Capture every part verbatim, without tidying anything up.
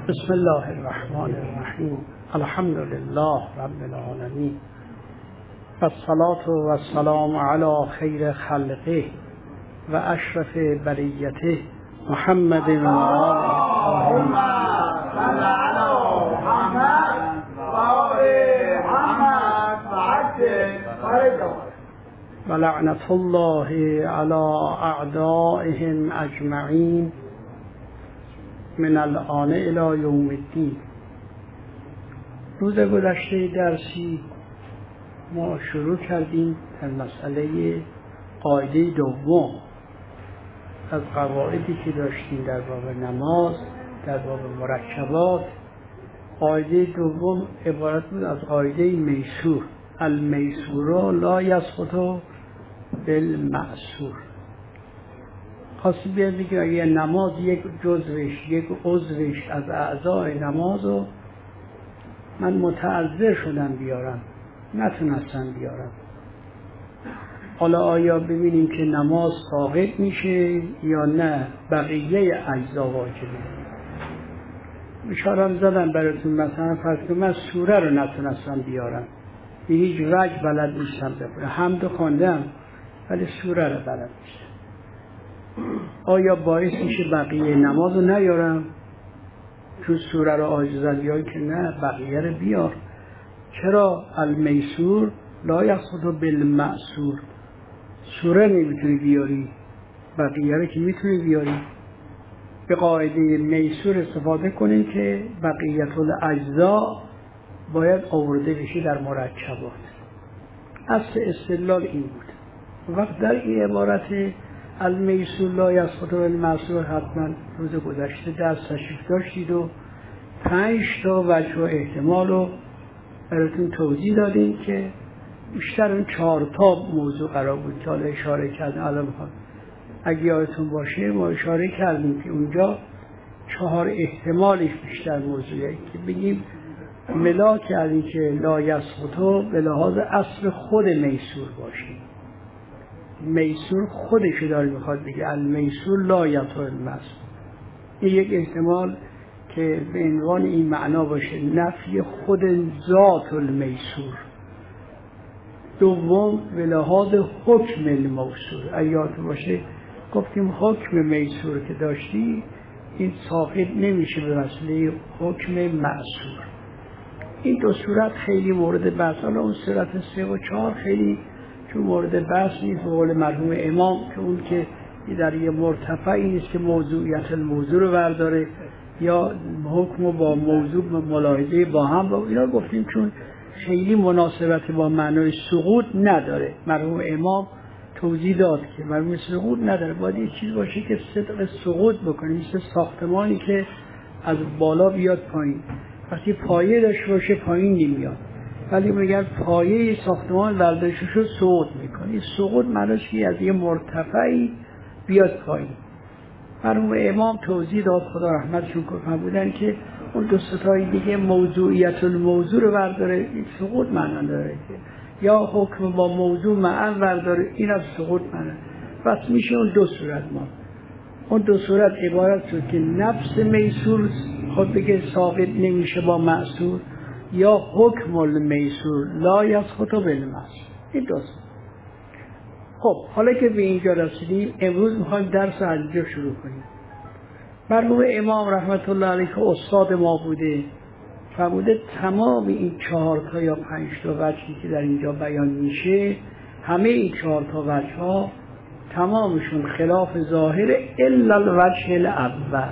بسم الله الرحمن الرحیم. الحمد لله رب العالمین و الصلاة و السلام علی خیر خلقه و اشرف بریته محمد و آله و لعنت الله علی اعدائهم اجمعین من الآن الی یوم الدین. روز گذشته درسی ما شروع کردیم در مسئله قاعده دوم از قواعدی که داشتیم در باب نماز، در باب مرکبات. قاعده دوم عبارت بود از قاعده میسور. المیسور لا یسقط بالمعسور. خاصی بیاد بگه اگه نماز یک جزوش، یک عضوش از اعضای نماز رو من متعذر شدم بیارم، نتونستم بیارم، حالا آیا ببینیم که نماز ساقط میشه یا نه بقیه اجزا واجبه. اشاره زدم براتون، مثلا فرض کنید من سوره رو نتونستم بیارم، به هیچ وجه بلد نیستم بخونم، حمد خوندم ولی سوره رو بلد نیستم، آیا باعث میشه بقیه نماز رو نیارم چون سوره رو عاجزم، یا که نه بقیه رو بیار؟ چرا المیسور لا یسقط بالمعسور؟ سوره نمیتونی بیاری، بقیه رو که میتونی بیاری. به قاعده میسور استفاده کنیم که بقیت الاجزا باید آورده بشه در مرکبات. اصل استدلال این بود. وقت در این عبارت المیسور لا یسقط بالمعسور حتما روز گذشته درس تشریف داشتید و پنج تا وجه و احتمال رو براتون توضیح دادیم که بیشتر اون چهار تا موضوع قرار بود که حالا اشاره کردیم. الان میخوام اگه یادتون باشه ما اشاره کردیم که اونجا چهار احتمالش بیشتر موضوعه که بگیم ملا کردیم که لا یسقط به لحاظ اصل خود میسور باشیم. میسور خودش داره میخواد بگه المیسور لا یسقط المعسور. این یک احتمال که به عنوان این معنا باشه نفی خود ذات المیسور. دوم به لحاظ حکم الموصول. ایات باشه گفتیم حکم میسور که داشتی این ساقط نمیشه به وسیله حکم معسور. این دو صورت خیلی مورد بحث. حالا اون صورت سه و چهار خیلی چون مورد بحث نیست، به قول مرحوم امام که اون که در یه مرتفعی نیست که موضوعیت الموضوع رو برداره یا حکم با موضوع ملاحظه با هم با اینا گفتیم چون خیلی مناسبت با معنای سقوط نداره. مرحوم امام توضیح داد که مرحوم سقوط نداره، باید یه چیز باشه که صدق سقوط بکنه، مثل ساختمانی که از بالا بیاد پایین. وقتی پایه داشته باشه پایین نمیاد، ولی میگن پایه ساختمان برداشته شد سقوط میکنه. سقوط معناش که از یه مرتفعی بیاد پایین. مرحوم امام توضیح داد خدا رحمتشون کنه بودن که اون دو ستای دیگه موضوعیت الموضوع رو برداره سقوط معنا داره که یا حکم با موضوع معن برداره این از سقوط معنا. پس میشه اون دو صورت. ما اون دو صورت عبارت شد که نفس میسور خود بگه ساقط نمیشه با معسور یا حکم المیسور لا یسقط بالمعسور. این دو صورت. خب حالا که به اینجا رسیدیم امروز میخوایم درس از اینجا شروع کنیم. مرحوم امام رحمت الله علیه که استاد ما بوده فرموده تمام این چهار تا یا پنج تا وجهی که در اینجا بیان میشه، همه این چهار تا وجه ها تمامشون خلاف ظاهر الا الوجه الاول.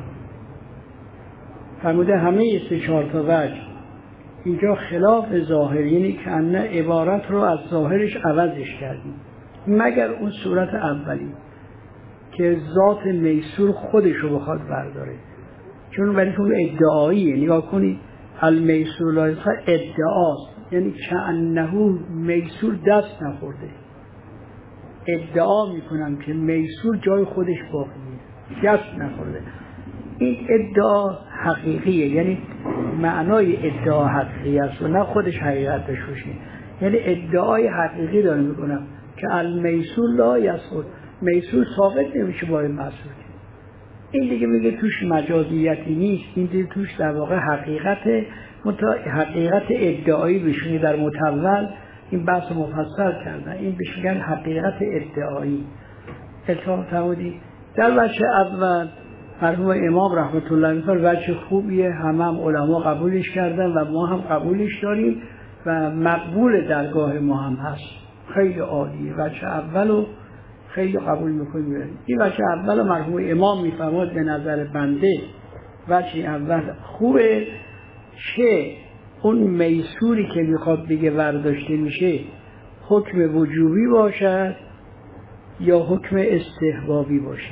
فرموده همه سه چهار تا وجه اینجا خلاف ظاهر، یعنی که انه عبارت رو از ظاهرش عوضش کردیم، مگر اون صورت اولی که ذات میسور خودش رو بخواد برداره. چون ولی اون ادعاییه. نگاه کنید المیسور لا یسقط ادعاست، یعنی کأنه میسور دست نخورده. ادعا میکنم که میسور جای خودش باقیه، دست نخورده. این ادعا حقیقیه، یعنی معنای ادعا حقیقی است و نه خودش حقیقت بشه. یعنی ادعای حقیقی داره میکنم که المیسور لا یسقط، میسور ثابت نمیشه با این معصور. این دیگه میگه توش مجازیتی نیست، این دیگه توش در واقع حقیقت حقیقت ادعایی بشونی. در متول این بحث مفصل کردن، این بهش میگن حقیقت ادعایی. التماس فرمودید در وجه اول مرحوم امام رحمت الله علیه وجه خوبیه، همه هم علما قبولش کردن و ما هم قبولش داریم و مقبول درگاه ما هم هست، خیلی عالیه. وجه اولو خیلی قبول میکنیم. این وجه اول مرحوم امام میفرماد به نظر بنده وجه اول خوبه که اون میسوری که میخواد بگه برداشته میشه حکم وجوبی باشد یا حکم استحبابی باشه.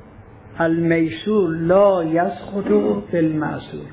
المیسور لا یسقط بالمعسور.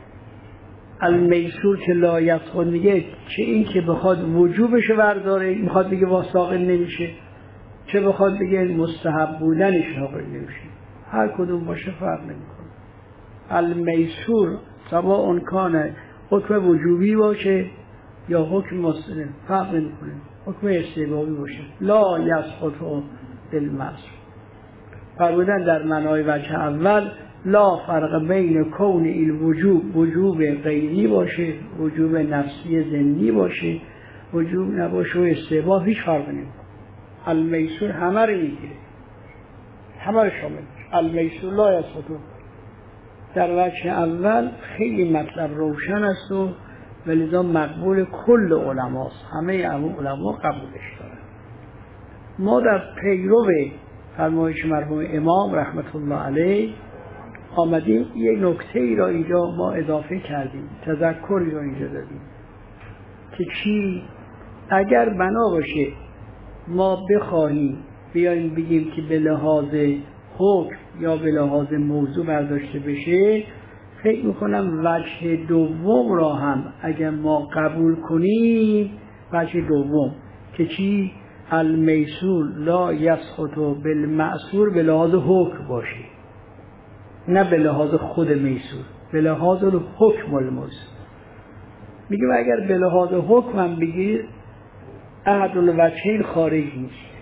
المیسور که لا یسقط میگه چه این که بخواد وجوبش برداره میخواد بگه واساقل نمیشه، چه بخواد بگه مستحب بودنش ناقل نمیشه، هر کدوم باشه فرق نمیکنه. المیسور سواء کان حکم وجوبی باشه یا حکم مستحب فرق نمیکنه، حکم استحبابی باشه. لا یسقط بالمعسور فرمودن در معنای وجه اول لا فرق بین کون الوجوب وجوب غیری باشه، وجوب نفسی ذهنی باشه، وجوب نباشه و استحباب هیچ فرق نمیکنه. المیسور همه رو میگیره، همه رو شامل میشه. المیسور لا یسقط. در وجه اول خیلی مطلب روشن است و ولذا مقبول کل علماست، همه علما قبولش دارن. ما در پیرو فرمایش مرحوم امام رحمت الله علیه آمدیم یک نکته ای را اینجا ما اضافه کردیم، تذکری را اینجا دادیم که چی اگر بنا باشه ما بخواهیم بیاییم بگیم که به لحاظ حکم یا به لحاظ موضوع برداشته بشه، فکر میکنم وجه دوم را هم اگر ما قبول کنیم، وجه دوم که چی المیسور لا یسقط بالمعسور به لحاظ حکم باشه، نه به لحاظ خود میسور، به لحاظ حکم الموسور. میگم اگر به لحاظ حکم هم بگیر احد الوجهین خارج نیست،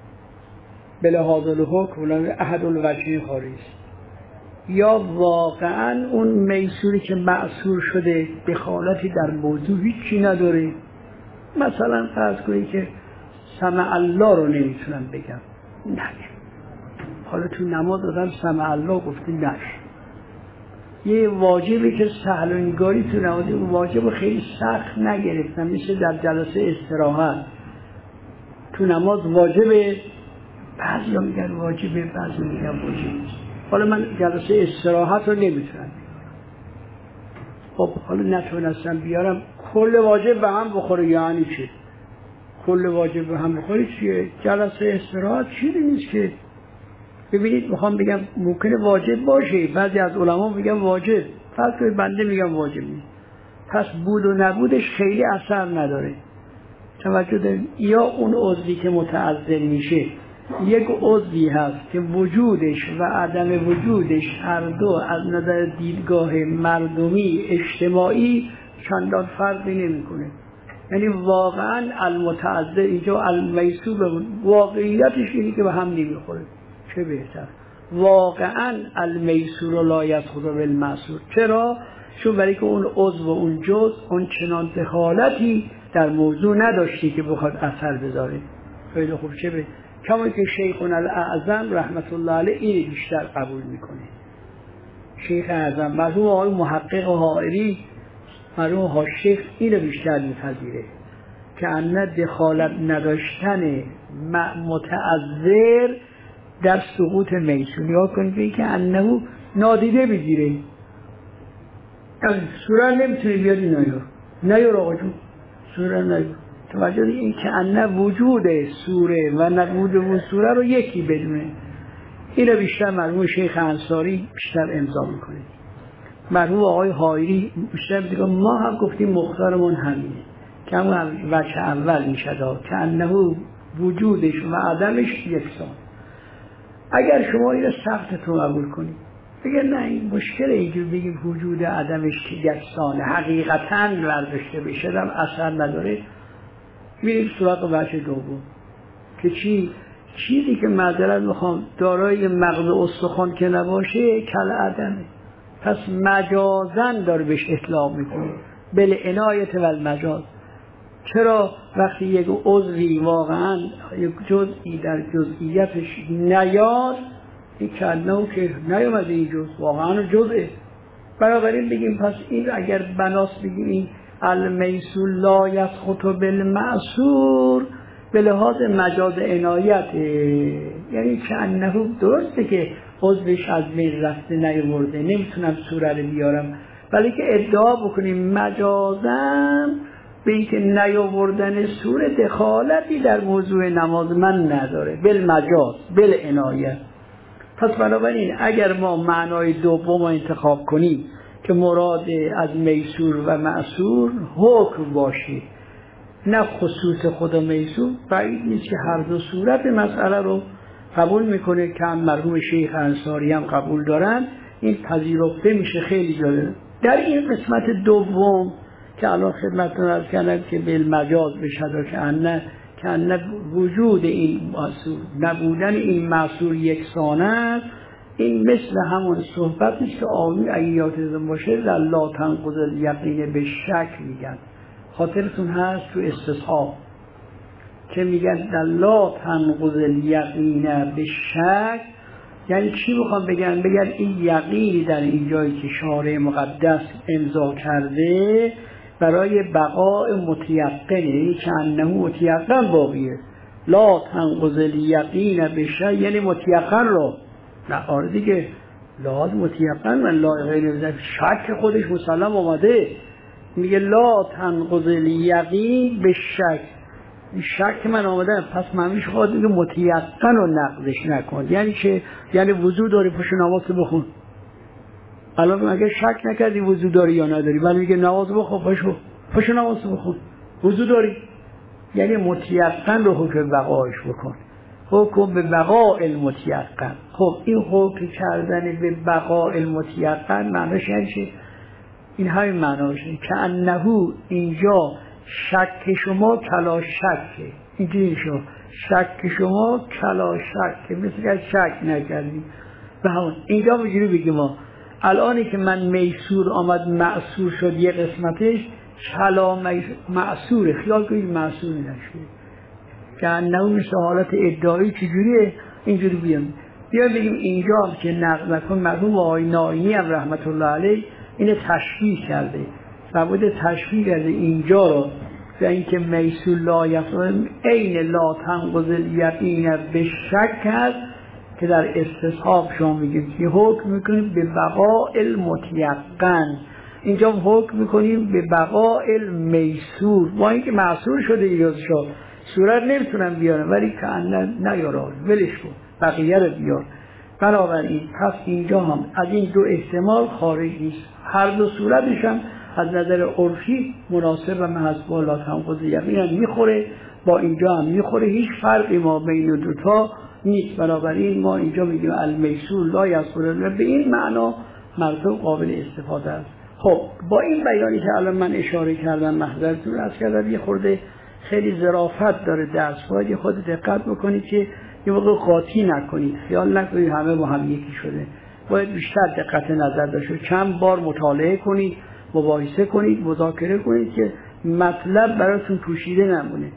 به لحاظ حکم احد الوجهین خارج است. یا واقعا اون میسوری که معسور شده دخالتی در موضوع هیچی نداره، مثلا فرض کنید که سمع الله رو نمیتونم بگم، نه حالا تو نماز دادم سمع الله گفته نش. یه واجبی که سهل و انگاری تو نماز، اون واجب رو خیلی سخت نگرفتم، میشه در جلسه استراحت تو نماز واجبه، بعضی ها میگن واجبه، بعضی میگن واجبه. حالا من جلسه استراحت رو نمیتونم، خب حالا نتونستم بیارم کل واجب به هم بخوره، یعنی چه؟ کل واجب به هم بخوره چیه؟ جلسه استراحت چیزی نیست که. ببینید میخوام بگم ممکنه واجب باشه، بعضی از علما میگن واجب، فرض کنید بنده میگم واجب نیست، پس بود و نبودش خیلی اثر نداره. توجه دارید؟ یا اون عضوی که متعذر میشه یک عضوی هست که وجودش و عدم وجودش هر دو از نظر دیدگاه مردمی اجتماعی چندان فرقی نمیکنه، یعنی واقعا المتعذر اینجا المیسور واقعیتش اینه که به هم نمیخوره، چه بهتر واقعا المیسور لا یسقط بالمعسور. چرا؟ چون برای که اون عضو و اون جزء اون چنان دخالتی در موضوع نداشتی که بخواد اثر بذاره. خیلی خوب، چه به کما که شیخنا الاعظم رحمت الله علیه این بیشتر قبول میکنه. شیخ اعظم مرحوم آقای محقق حائری مرحوم ها شیخ اینو بیشتر میپذیره که ان دخالت نداشتن متعذر در سقوط میسون. یا کنید که انه نادیده بگیره، سوره نمیتونه بیاد اینو نیار آقا جون، سوره نیار. توجه این که انه وجود سوره و نبود اون سوره رو یکی بدونه، اینو بیشتر مرحوم شیخ انصاری بیشتر امضا میکنه. مرحوم آقای حائری بیشتر میگه ما هم گفتیم مختارمون همینه که همون وجه اول میشه داد که انه وجودش و عدمش یکسان. اگر شما اینو سختتون قبول کنید بگه نه این مشکل اینجور بگیم وجود عدمش که یکسانه حقیقتاً برداشته بشه هم اثر نداره، میریم سراغ وجه دوم که چی؟ چیزی که معذرت میخوام دارای مغز استخوان که نباشه کل عدمه. پس مجازن داره بهش اطلاق میکنه، بل عنایت و المجاز. چرا وقتی یک عضوی واقعا یک جزئی در جزئیاتش نیاد، این کنه که نیامده این جز واقعا جزئه، بنابراین بگیم پس این اگر بناس بگیم این المیسور لا یسقط بالمعصور به لحاظ مجاز عنایت، یعنی کنه درسته که عضوش از بین رفته نیورده، نمیتونم سوره رو بیارم، ولی که ادعا بکنیم مجازم به این که نیاوردن سوره دخالتی در موضوع نماز من نداره، بالمجاز بالعنایت. پس بنابراین اگر ما معنای دوم رو انتخاب کنیم که مراد از میسور و معصور حکم باشه نه خصوص خدا میسور، بعید نیست که هر دو صورت مسئله رو قبول میکنه که هم مرحوم شیخ انصاری هم قبول دارن، این پذیرفته میشه خیلی جالب. در این قسمت دوم که الان خدمتتون عرض کردم که بالمجاز بشد که انه که انه وجود این معصور نبودن این معصور یکسان است، این مثل همون صحبت نیست که آقای اگه یادتون باشه در لا تنقض الیقین به شک میگن، خاطرتون هست تو استصحاب که میگن در لا تنقض الیقین به شک، یعنی چی میخوام بگن؟ بگن این یقینی در این جایی که شارع مقدس امضا کرده برای بقاء متیقنه که انه متیقن باقیه. لا تنقض الیقین به شک یعنی متیقن رو نه آره دیگه، لا متیقن من لا غیر شک خودش مسلم آمده، میگه لا تنقض الیقین به شک، شک من آمده پس معنیش خواهد میگه متیقن رو نقضش نکن، یعنی که یعنی وضو داری پشت نماز بخون. الان اگه شک نکردی وضو داری یا نداری، ولی میگه نماز بخون پشت پشت نماز بخون وضو داری، یعنی متیقن رو حکم بقایش بکن، حکم به بقاء المتیقن. خب این حکم کردن به بقاء المتیقن معنیش یعنی چی؟ این همین معناشه که انه اینجا شک شما کلا شکه، اینجوری شما شک شما کلا شکه، مثل که شک نکردیم به همون اینجا بگیری بگیم ما الانی که من میسور آمد معصور شد یه قسمتش کلا معصوره، خیال کنید معصور نشده که انه مثل حالت ادعایی چجوریه اینجوری بیام بیام بگیم اینجا که نقل نکن مرحوم آقای نائینی هم رحمت الله علیه اینه تشبیه کرده، سبود تشبیه کرده اینجا رو به اینکه میسور لا یفهم عین لا تنقض الیقین به شک هست که در استصحاب شما میگیم که حکم میکنیم به بقاء المتیقن، اینجا حکم میکنیم به بقاء المیسور، با اینکه معصور شده ایجاز شد صورت نمیتونم بیارم ولی که انه نیارم ولش کن بقیه رو بیار. بنابراین پس اینجا هم از این دو احتمال خارج نیست، هر دو صورتش هم از نظر عرفی مناسب و محض با لا تنقض الیقین هم میخوره، با اینجا هم میخوره، هیچ فرقی ما بین دوتا نیست. بنابراین ما اینجا میگیم المیسور لا یسقط به این معنا مردم قابل استفاده است. خب با این بیانی که الان من اشاره کردم محضرتون عرض کردم یه خورده خیلی ظرافت داره درس، باید یه خود دقت بکنید که یه موقع قاطی نکنید، خیال نکنید همه با هم یکی شده، باید بیشتر دقت نظر داشته، چند بار مطالعه کنید، مباحثه کنید، مذاکره کنید که مطلب براتون پوشیده نمونه.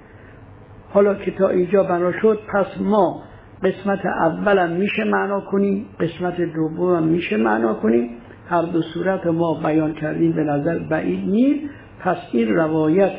حالا که تا اینجا بنا شد پس ما قسمت اولم میشه معنا کنیم، قسمت دومم میشه معنا کنیم، هر دو صورت ما بیان کردیم به نظر بعید نیست. پس این روایت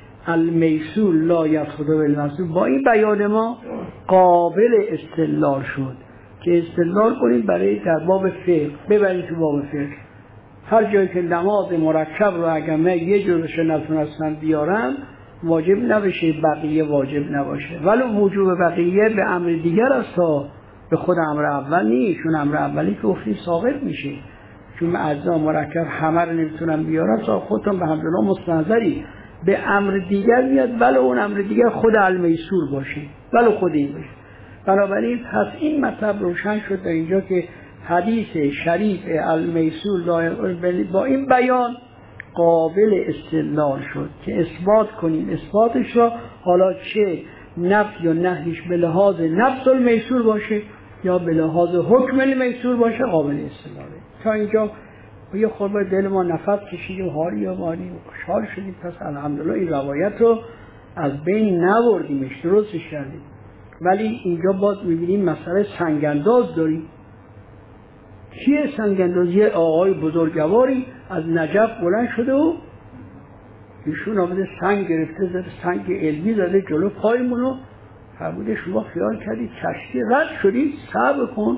المیسور لا یسقط بالمعصور با این بیان ما قابل استدلال شد که استدلال کنیم برای در باب فقه، ببرید تو باب فقه هر جایی که نماز مرکب رو اگر من یه جورش نتونستم بیارم واجب نباشه بقیه واجب نباشه، ولی وجوب بقیه به امر دیگر است تا به خود امر اول نیست، چون امر اولی که گفتیم ساقط میشه، چون اجزا مرکب همه رو نمیتونم بیارم تا خودتون به حمدالله مستنظری به امر دیگر میاد، ولی اون امر دیگر خود المیسور باشه، ولی خود این باشه. بنابراین پس این مطلب روشن شد در اینجا که حدیث شریف المیسور با این بیان قابل استدلال شد که اثبات کنیم اثباتش را، حالا چه نفی یا نهیش به لحاظ نفس المیسور باشه یا به لحاظ حکم المیسور باشه قابل استدلاله. تا اینجا یه خورده دل ما نفس کشیدیم و حالی یا مالی خوشحال شدیم. پس الحمدلله این روایت رو از بین نبردیمش، درستش کردیم. ولی اینجا باز میبینیم مسئله سنگانداز داریم. کیه سنگانداز؟ یه آقای بزرگواری از نجف بلند شده و ایشون آمده سنگ گرفته، زده سنگ علمی زده جلو پایمونو، فرموده شما خیال کردید کشتی رد شدید، صبر کن.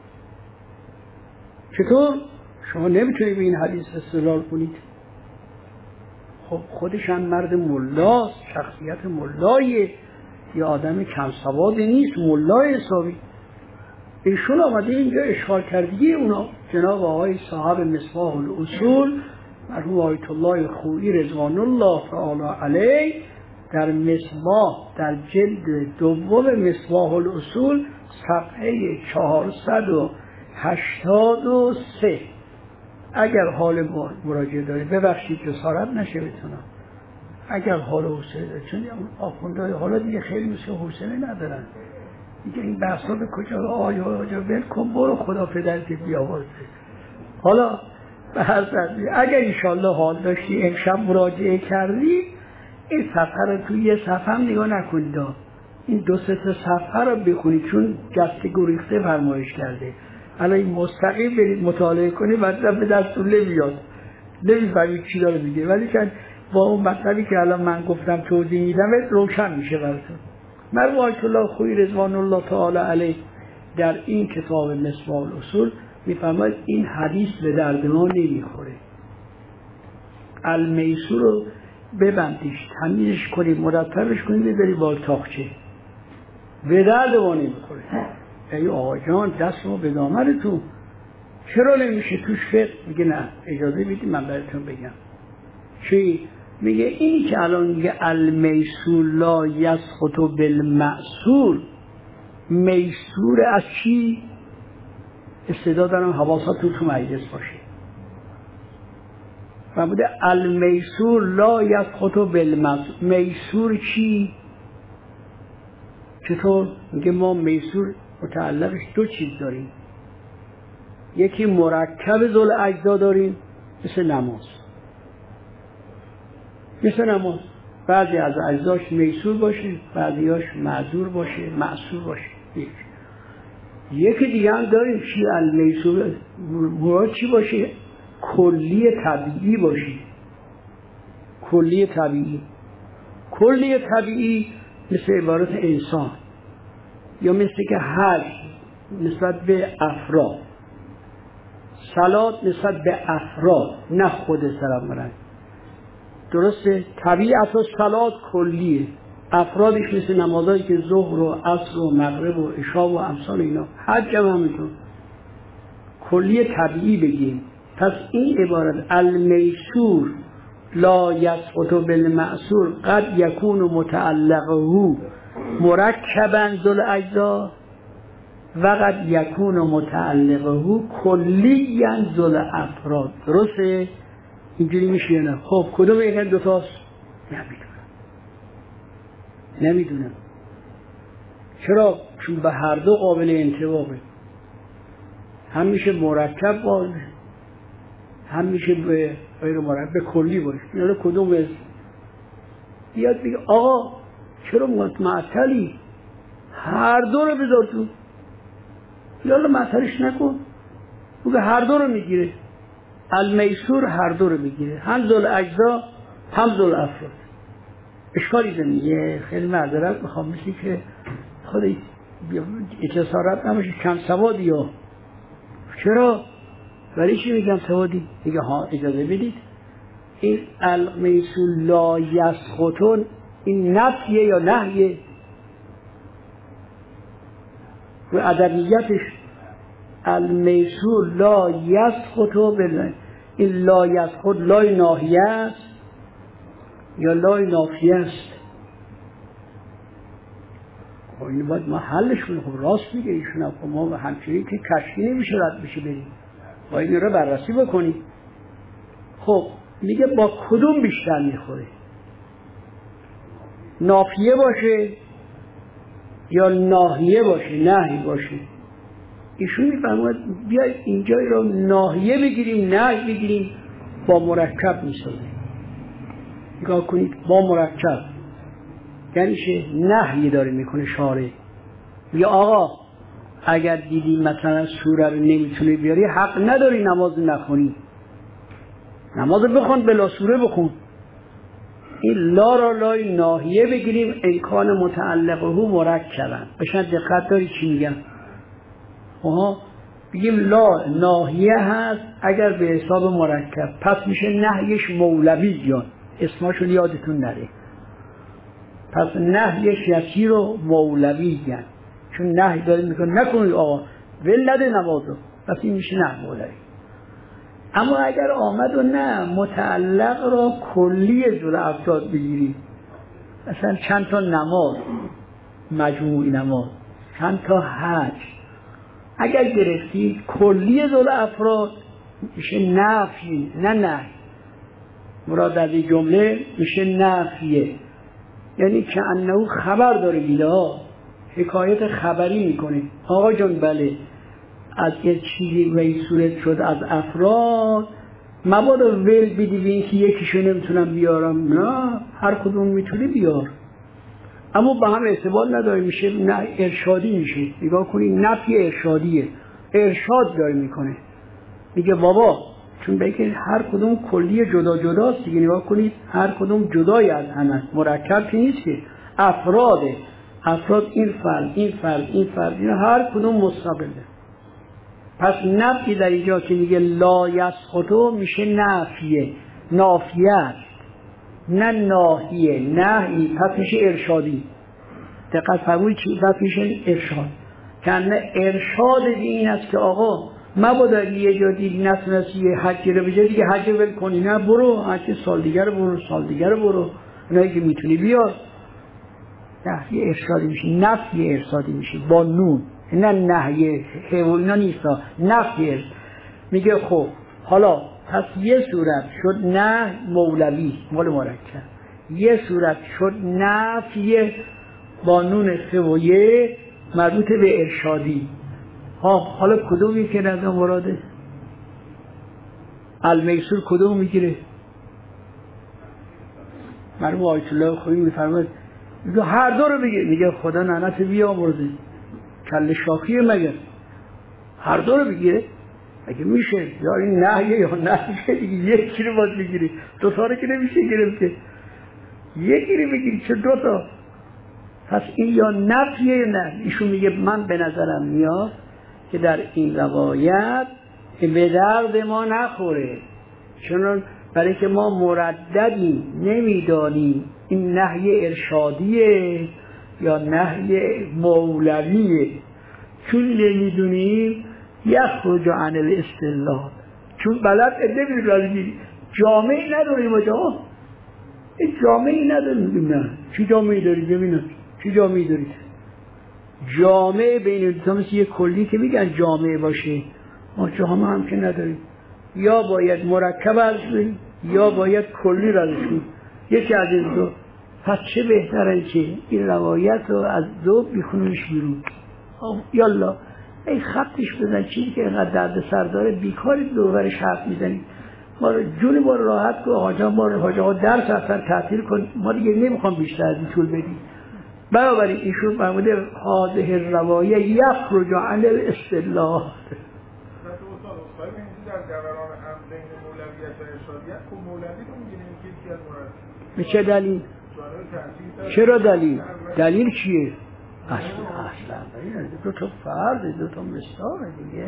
چطور؟ شما نمیتونید به این حدیث استدلال کنید. خب خودش هم مرد ملاست، شخصیت ملایه، یه آدم کم سواد نیست، ملای حسابی. ایشون آمده اینجا اشغال کردگی اونا. جناب آقای صاحب مصباح الاصول مرحوم آیت الله خویی رضوان الله تعالی علیه در مصباح در جلد دوم مصباح الاصول صفحه چهارصد و هشتاد و سه اگر حال مراجعه دارید، ببخشید جسارت نشه بتونم، اگر حال حوصله دارید، چون آخوندهای حالا دیگه خیلی مثل حوصله ندارن دیگه، این بحثا به کجا آیا آجا ول کن برو خدا پدرت بیاورده. حالا به هر صورت اگر انشالله حال داشتی امشب مراجعه کردی، این صفحه رو توی یه صفحه هم نگاه نکنید، این دو سه تا صفحه رو بخونید چون گسته گریخته فرمایش کرده. الان این مستقیم برید مطالعه کنید بعد به دستون نمیاد، نمیفهمید چی داره میگه، ولی که با اون مطلبی که الان من گفتم توضیح میدم روشن میشه براتون. مرحوم آیت الله خویی رضوان الله تعالی علیه در این کتاب مصباح الاصول میفرماید این حدیث به درد ما نمیخوره. المیسور رو ببندیش، تمیزش کنید، مرتبش کنید، بذاری بال تاقچه، به درد ما نمیخوره. ای آقا جان دست ما به دامنتون، چرا نمیشه توش فقه؟ میگه نه اجازه بدید من براتون بگم. چی؟ میگه این که الان میگه المیسور لا یسقط بالمأسور، میسور از چی؟ استعداد دارم حواستون تو مجلس باشه. و بوده المیسور لا یسقط بالمأسور، میسور چی؟ چطور؟ میگه ما میسور متعلقش دو چیز داریم، یکی مرکب ذوالأجزا داریم مثل نماز، مثل نماز بعضی از اجزاش میسور باشه، بعضیاش معذور باشه، معصور باشه. یک. یکی دیگه هم داریم چی؟ المیسور مراد چی باشه؟ کلی طبیعی باشه. کلی طبیعی کلی طبیعی مثل عبارت انسان، یا مثل که حج نسبت به افراد، صلات نسبت به افراد نه خود سرمرد. درسته؟ طبیعت و صلات کلیه، افرادش مثل نمازهایی که ظهر و عصر و مغرب و عشا و امثال اینا، حج هم همینطور کلی طبیعی بگیم. پس این عبارت المیسور لا یسقط بالمأسور قد یکون متعلقه مرکبا ذوالأجزا و قد یکون متعلقه کلیا ذوالافراد. درسته؟ اینجوری میشه یا نه؟ خب کدوم یک دو تاست؟ نمیدونم نمیدونم چرا؟ چون به هر دو قابل انطباقه، هم میشه مرکب باشه، هم میشه به غیر مرکب به کلی باشه. یعنی کدوم از بیاد بگه آقا چرا معطلی؟ هر دو رو بذار تو، یالا معطلش نکن، بگه هر دو رو میگیره. المیسور هر دو رو میگیره، هم ذوالأجزا هم ذوالافراد. اشکالی زنیه خیلی معذرت میخوام، مثلی که خودی جسارت نمیشه کم سوادی یا چرا؟ ولی چی میگم سوادی؟ میگه ها اجازه بدید این المیسور لا یسقطون این نفیه یا نهیه؟ و ادبیاتش المیسور لا یسقط بل این لا یسقط لای ناهیه است یا لای نافیه است؟ خب این باید ما حلش کنیم. خب راست میگه ایشون، خب ما همچنین که کشتی نمیشه رد بشه بریم، باید این رو بررسی بکنیم. خب میگه با کدوم بیشتر میخوره؟ نافیه باشه یا ناحیه باشه، نهی باشه. ایشون میفرماید بیاید اینجا رو ناحیه بگیریم، نهی بگیریم، با مرکب میسازه. نگاه کنید با مرکب یعنی چه؟ نهی داره میکنه شارع. یا آقا اگر دیدی مثلا سوره رو نمیتونی بیاری، حق نداری نماز نخونی، نماز بخون، بلا سوره بخون. این لا را لای ناحیه بگیریم، امکان متعلقه مرکبن. بشن دقت داری چی میگم؟ آها بگیم لا ناحیه هست اگر به حساب مرکب، پس میشه نهیش مولوی جان، اسماشون یادتون نره. پس نهیش یسیر و مولوی جان، چون نهی داره میکنه نکنید آقا ول نده نمازو، پس این میشه نه مولوی. اما اگر آمد و نه متعلق را کلی جور افراد بگیریم، مثلا چند تا نماز، مجموعی نماز، چند تا حج، اگر گرفتید کلی جور افراد میشه نفی نه نه. مراد از این جمله میشه نفیه، یعنی که انه خبر داره میده، حکایت خبری میکنه. آقا جان بله از یه چیزی به این صورت شد از افراد، مبادا ول بدی به این که یکیشو نمیتونم بیارم، نه هر کدوم میتونی بیار، اما با هم ارتباط نداره، میشه نه ارشادی میشه. نگاه کنید نفی ارشادیه، ارشاد داره میکنه، میگه بابا چون بگه هر کدوم کلی جدا جداست دیگه، نگاه کنید هر کدوم جدای از همه، مرکب که نیست که، افراده، افراد این فرد این فرد این فرد این هر کدوم مستقله. پس نفی در اینجا که میگه لا یسقطو میشه نفیه، نافیه است نه ناهیه، نهی پس میشه ارشادی. دقت فرمایید چی پس میشه ارشاد، که ارشاد این است که آقا مبادا یه جا دید نتونستی یه حجی رو بجا دیگه حجی ول کنی، نه برو حجی سال دیگر برو، سال دیگر برو، اونایی که میتونی بیار. نفی ارشادی میشه، نفی ارشادی میشه با نون، نه نهیه اینا نیستا، نفی. میگه خب حالا پس یه صورت شد نه مولوی مال مرکب، یه صورت شد نفی با نون سویه مربوط به ارشادی. ها حالا کدومی که نظر مراده؟ المیسور کدوم میگیره؟ مرموم آیت الله خویی میفرماید هر دو رو بگیر. میگه خدا نعنت بیامرزه، کل شاخیه مگر هر دو رو بگیره؟ اگه میشه یا این نهیه یا نهیه دیگه یکی رو باید بگیری، دو تا رو که نمیشه گرفت که یکی رو بگیری چه دو تا. پس این یا نفیه یا نه. ایشون میگه من به نظرم میاد که در این روایت به درد ما نخوره، چون برای که ما مرددیم نمیدانیم این نهی ارشادیه یا نهی مولویه. چون نمیدونیم یخرج عن الاصطلاح، چون بلد نمیدونیم جامعی نداریم آجا، این جامعی نداریم. نه چی جامعی داریم؟ ببینم چی جامعی دارید؟ جامعه بین دوتا مثل یک کلی که میگن جامعه باشه، ما جامعه هم که نداریم، یا باید مرکب ازش یا باید کلی رو ازش، یکی از این دو. پس چه بهتره که این روایت رو از دو بیخونیش بیرون. یالا ای خطش بزن، چیزی که اینقدر درد سر داره بیکاری دوورش حرف میزنی، ما رو جون ما رو راحت کن. آجا ما رو حاجا درس اصلا تعطیل کن، ما دیگه نمیخوام بیشتر از این طول بدیم. بنابراین ایشون فرموده هذه روایه یخرج عن الاصطلاح. به چه دلیل؟ چرا دلیل؟ دلیل چیه؟ اصلا اصلا دو تا فرد دو تا مثال دیگه.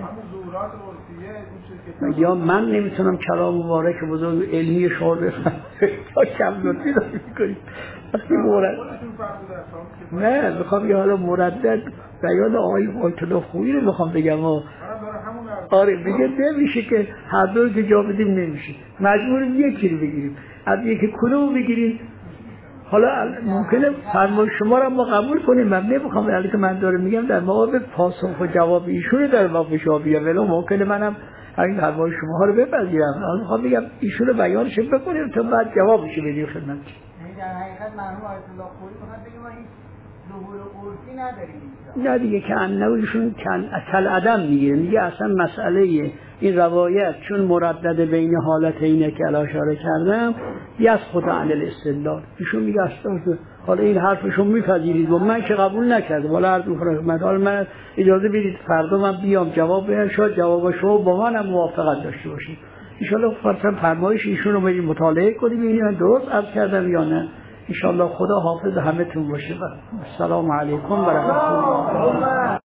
یا من نمیتونم کلام مبارک بزرگ علمی شما بفهم تا کم لطفی داری میکنید وقتی مورد نه میخوام یه حالا مردد بیان آقای آیت الله خویی رو میخوام بگم. آره بگه نمیشه که هر دو رو که جا بدیم نمیشه، مجبوریم یکی رو بگیریم، از یکی کدوم بگیریم. حالا ممکنه فرمای شما رو ما قبول کنیم، من نمیخوام ولی که من دارم میگم در مقابل پاسخ و جواب ایشون در مقابل شما بیام، ولی ممکنه منم همین فرمای شما ها رو بپذیرم. من میخوام بگم ایشون رو بیانش بکنیم تا بعد جوابش بدیم خدمت. در حقیقت مرحوم آیت الله خویی میخواد بگه ما هیچ ظهور عرفی نداریم. نه دیگه که انهایشون کل عدم میگیره، میگه اصلا مسئله این روایت چون مردد بین حالت اینه که الاشاره کردم یه از خود عن الاستدلال، ایشون میگه اصلا حالا این حرفشون میپذیرید و من که قبول نکردم، حالا عرض میکنم حالا من اجازه بدید فردا من بیام جواب بدم، شاید جواب شما با منم موافقت داشته باشید. ان شاء الله فرضاً فرمایش ایشون رو برید مطالعه کنید ببینید من درست عرض کردم یا نه. ان شاء الله خدا حافظ همه تون باشه. السلام علیکم و رحمت الله.